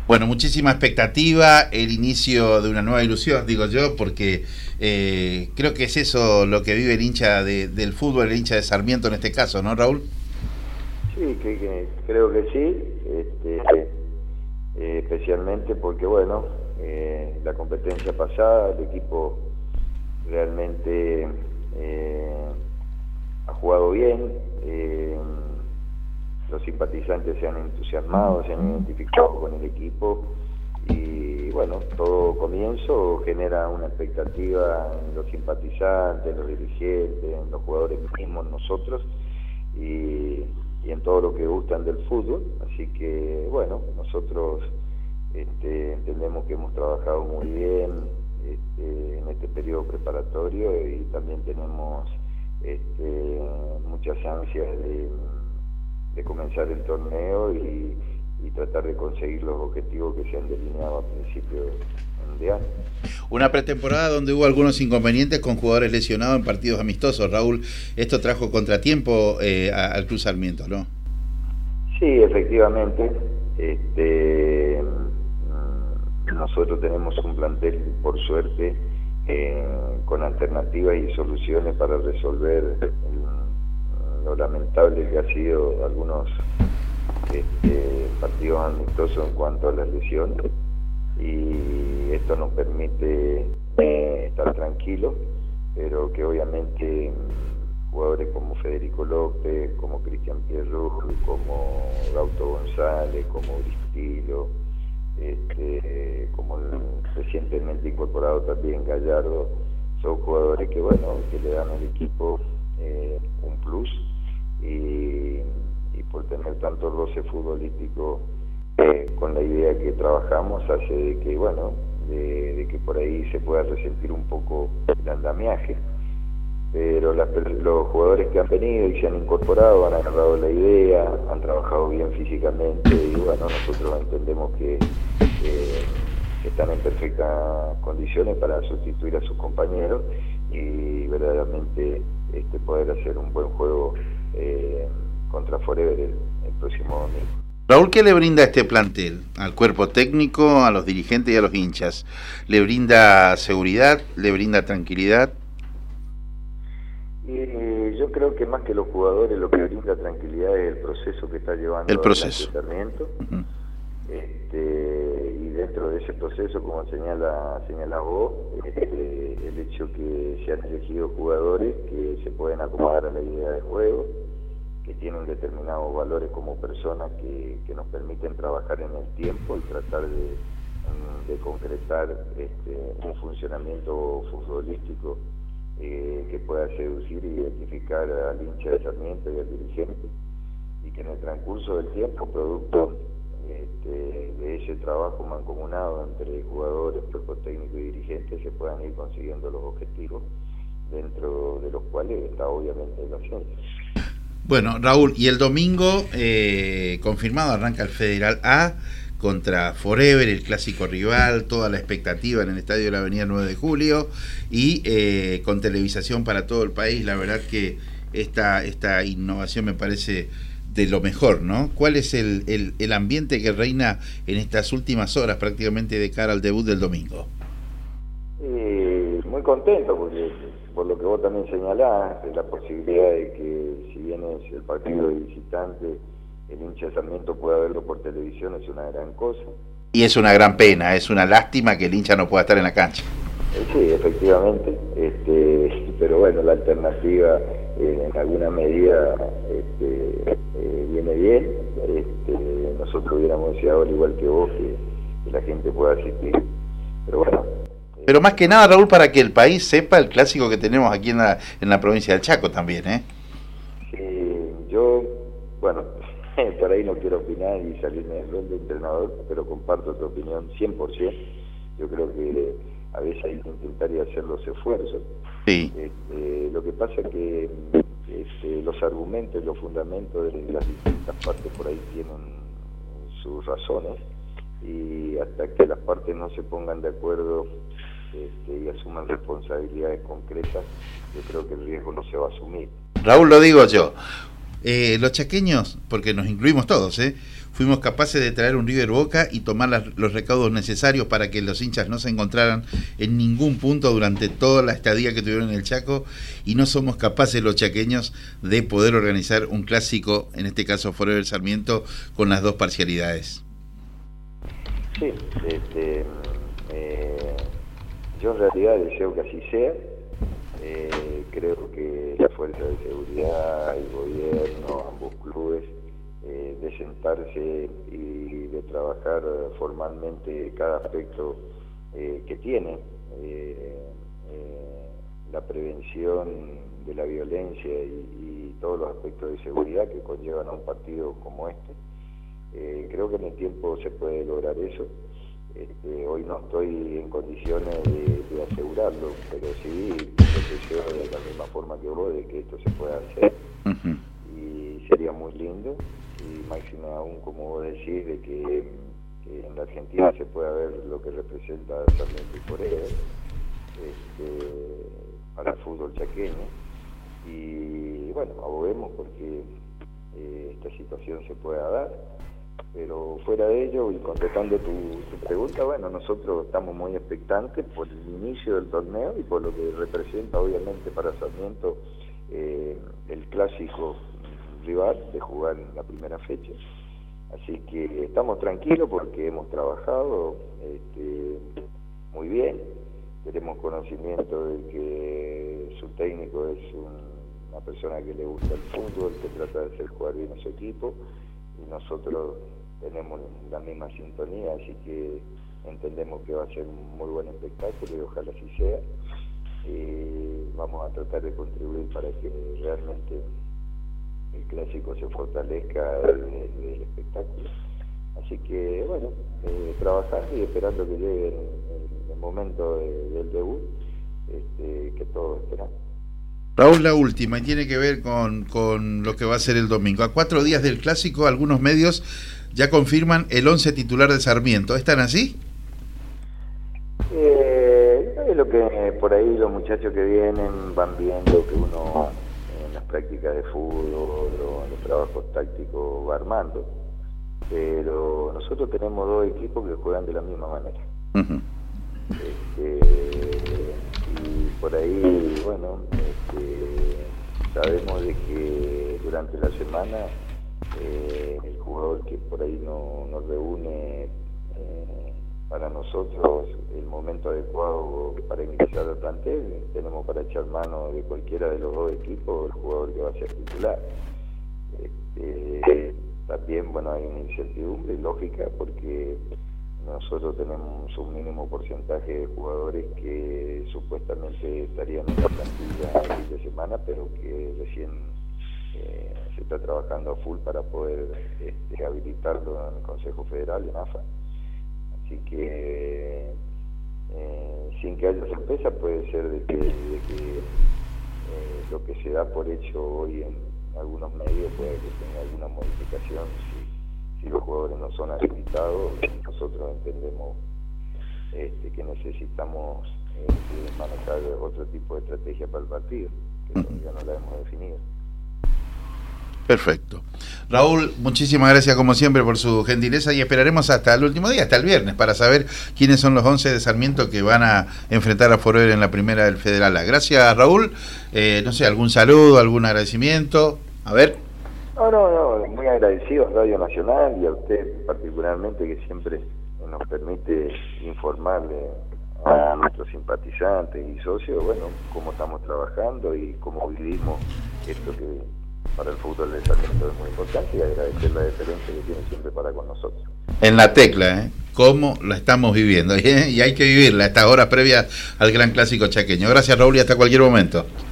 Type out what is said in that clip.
Bueno, muchísima expectativa, el inicio de una nueva ilusión, digo yo, porque creo que es eso lo que vive el hincha del fútbol, el hincha de Sarmiento en este caso, ¿no, Raúl? Sí, creo que sí, especialmente porque, bueno, la competencia pasada, el equipo realmente ha jugado bien, los simpatizantes se han entusiasmado, se han identificado con el equipo y, bueno, todo comienzo genera una expectativa en los simpatizantes, en los dirigentes, en los jugadores mismos, nosotros, y en todo lo que gustan del fútbol. Así que, bueno, nosotros entendemos que hemos trabajado muy bien en este periodo preparatorio y también tenemos muchas ansias de comenzar el torneo y tratar de conseguir los objetivos que se han delineado a principio de año. Una pretemporada donde hubo algunos inconvenientes con jugadores lesionados en partidos amistosos, Raúl. Esto trajo contratiempo al Club Sarmiento, ¿no? Sí, efectivamente. Nosotros tenemos un plantel, por suerte, con alternativas y soluciones para resolver lo lamentable que ha sido algunos partidos amistosos en cuanto a las lesiones, y esto nos permite estar tranquilos, pero que obviamente jugadores como Federico López, como Cristian Pierrot, como Gauto González, como Bristilo, como el recientemente incorporado también Gallardo, son jugadores que, bueno, que le dan al equipo un plus, y por tener tanto roce futbolístico con la idea que trabajamos, hace de que, bueno, de que por ahí se pueda resentir un poco el andamiaje, pero los jugadores que han venido y se han incorporado han agarrado la idea, han trabajado bien físicamente y, bueno, nosotros entendemos que están en perfectas condiciones para sustituir a sus compañeros y verdaderamente poder hacer un buen juego contra Forever el próximo domingo. Raúl, ¿qué le brinda este plantel? Al cuerpo técnico, a los dirigentes y a los hinchas. ¿Le brinda seguridad? ¿Le brinda tranquilidad? Yo creo que más que los jugadores, lo que brinda tranquilidad es el proceso que está llevando el proceso. El Sarmiento. Y dentro de ese proceso, como señala vos, el hecho que se han elegido jugadores que se pueden acomodar a la idea de juego, que tienen determinados valores como personas que nos permiten trabajar en el tiempo y tratar de concretar un funcionamiento futbolístico que pueda seducir e identificar al hincha de Sarmiento y al dirigente, y que en el transcurso del tiempo, producto de ese trabajo mancomunado entre jugadores, cuerpo técnico y dirigentes, se puedan ir consiguiendo los objetivos, dentro de los cuales está obviamente el ascenso. Bueno, Raúl, y el domingo confirmado arranca el Federal A contra Forever, el clásico rival, toda la expectativa en el estadio de la Avenida 9 de Julio y con televisación para todo el país. La verdad que esta innovación me parece de lo mejor, ¿no? ¿Cuál es el ambiente que reina en estas últimas horas prácticamente de cara al debut del domingo? Muy contento porque, por lo que vos también señalás, la posibilidad de que, si bien es el partido de visitante, el hincha de Sarmiento pueda verlo por televisión, es una gran cosa. Y es una gran pena, es una lástima que el hincha no pueda estar en la cancha. Sí, efectivamente, pero bueno, la alternativa en alguna medida viene bien. Nosotros hubiéramos deseado, al igual que vos, que la gente pueda asistir, pero bueno. Pero más que nada, Raúl, para que el país sepa el clásico que tenemos aquí en la provincia del Chaco también, ¿eh? Sí, yo, bueno, por ahí no quiero opinar y salirme del rol de entrenador, pero comparto tu opinión 100%. Yo creo que a veces hay que intentar y hacer los esfuerzos. Sí. Lo que pasa es que los argumentos, los fundamentos de las distintas partes por ahí tienen sus razones, y hasta que las partes no se pongan de acuerdo y asuman responsabilidades concretas, yo creo que el riesgo no se va a asumir. Raúl, lo digo yo, los chaqueños, porque nos incluimos todos, fuimos capaces de traer un River Boca y tomar los recaudos necesarios para que los hinchas no se encontraran en ningún punto durante toda la estadía que tuvieron en el Chaco, y no somos capaces los chaqueños de poder organizar un clásico, en este caso Forever Sarmiento, con las dos parcialidades. Sí, yo en realidad deseo que así sea. Creo que la fuerza de seguridad, el gobierno, ambos clubes, de sentarse y de trabajar formalmente cada aspecto que tiene la prevención de la violencia y todos los aspectos de seguridad que conllevan a un partido como este. Creo que en el tiempo se puede lograr eso. Hoy no estoy en condiciones de asegurarlo, pero sí deseo de la misma forma que vos de que esto se pueda hacer. Y sería muy lindo, y máximo aún, como vos decís, de que en la Argentina se pueda ver lo que representa Sarmiento y Forever para el fútbol chaqueño. Y bueno, aboguemos porque esta situación se pueda dar. Pero fuera de ello, y contestando tu pregunta, bueno, nosotros estamos muy expectantes por el inicio del torneo y por lo que representa obviamente para Sarmiento el clásico rival de jugar en la primera fecha. Así que estamos tranquilos porque hemos trabajado muy bien, tenemos conocimiento de que su técnico es una persona que le gusta el fútbol, que trata de hacer jugar bien a su equipo, y nosotros tenemos la misma sintonía, así que entendemos que va a ser un muy buen espectáculo y ojalá así sea. Vamos a tratar de contribuir para que realmente el clásico se fortalezca del espectáculo. Así que bueno, trabajando y esperando que llegue el momento del debut, que todos esperamos. Raúl, la última, y tiene que ver con lo que va a ser el domingo. A 4 días del clásico, algunos medios ya confirman el 11 titular de Sarmiento. ¿Están así? Es lo que por ahí los muchachos que vienen van viendo, que uno en las prácticas de fútbol o en los trabajos tácticos va armando. Pero nosotros tenemos dos equipos que juegan de la misma manera. Y por ahí, bueno, sabemos de que durante la semana el jugador que por ahí nos reúne para nosotros el momento adecuado para ingresar al plantel, tenemos para echar mano de cualquiera de los dos equipos el jugador que va a ser titular. También, bueno, hay una incertidumbre lógica porque nosotros tenemos un mínimo porcentaje de jugadores que supuestamente estarían en la plantilla el fin de semana, pero que recién se está trabajando a full para poder habilitarlo en el Consejo Federal, en AFA. Así que sin que haya sorpresa, puede ser de que lo que se da por hecho hoy en algunos medios puede que tenga alguna modificación si los jugadores no son habilitados. Nosotros entendemos que necesitamos manejar otro tipo de estrategia para el partido, que todavía no la hemos definido. Perfecto. Raúl, muchísimas gracias como siempre por su gentileza y esperaremos hasta el último día, hasta el viernes, para saber quiénes son los 11 de Sarmiento que van a enfrentar a Forever en la primera del Federal A. Gracias, Raúl. No sé, algún saludo, algún agradecimiento. A ver. No, muy agradecido a Radio Nacional y a usted particularmente, que siempre nos permite informarle a nuestros simpatizantes y socios, bueno, cómo estamos trabajando y cómo vivimos esto que para el fútbol de Sarmiento es muy importante, y agradecer la deferencia que tiene siempre para con nosotros. En la tecla, cómo la estamos viviendo, y hay que vivirla a estas horas previas al gran clásico chaqueño. Gracias, Raúl, y hasta cualquier momento.